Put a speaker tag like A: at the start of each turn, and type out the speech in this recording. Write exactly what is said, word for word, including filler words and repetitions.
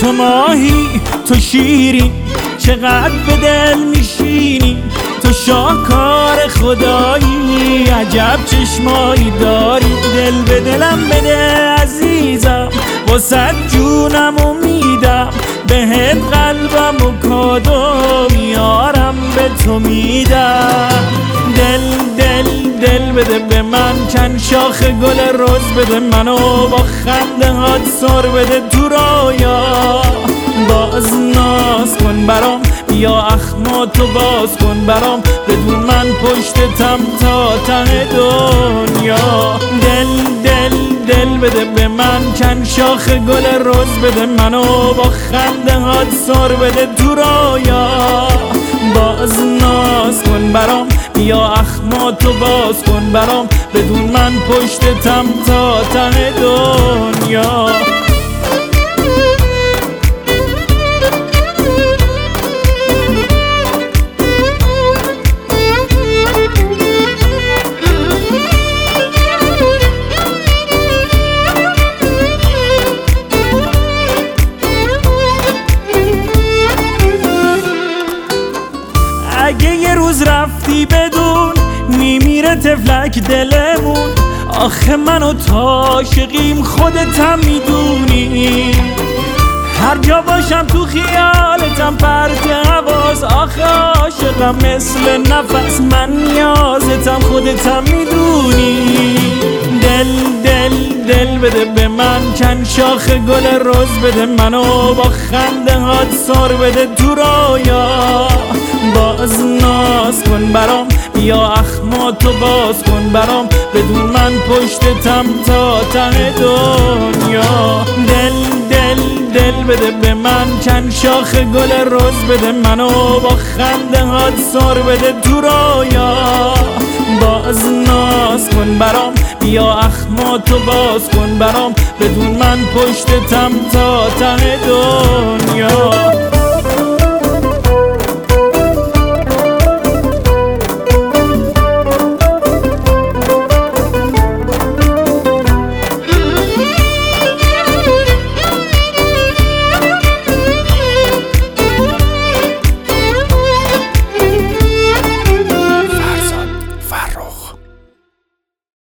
A: تو ماهی تو شیری چقدر به دل میشینی، تو شاهکار خدایی عجب چشمایی داری. دل به دلم بده عزیزم واسه جونم میدم، بهت قلبم و کادو میارم به تو میدم. دل دل دل بده به من چند شاخ گل رز بده، منو با خنده هات سر بده تو رویا. باز ناز کن برام بیا اخماتو باز کن برام، بدون من پشتتم تا ته دنیا. دل دل دل بده به من چند شاخ گل رز بده، منو با خنده هات سر بده تو رویا. باز ناز کن برام بیا اخماتو باز کن برام، بدون من پشتتم تا ته دنیا. اگه یه روز رفتی بدون میمیره تفلک دلمون، آخه من و تا عاشقیم خودتم میدونی. هر جا باشم تو خیالتم پرت حواس، آخه عاشقم مثل نفس من نیازتم خودتم میدونی. دل دل دل بده به من چند شاخ گل رز بده، منو با خنده هات سر بده تو رویا. باز ناز کن برام بیا اخماتو باز کن برام، بدون من پشتتم تا ته دنیا. دل دل دل بده به من چند شاخ گل رز بده، منو با خنده هات سر بده تو رویا. باز ناز کن برام بیا اخماتو باز کن برام، بدون من پشتتم تا ته دنیا.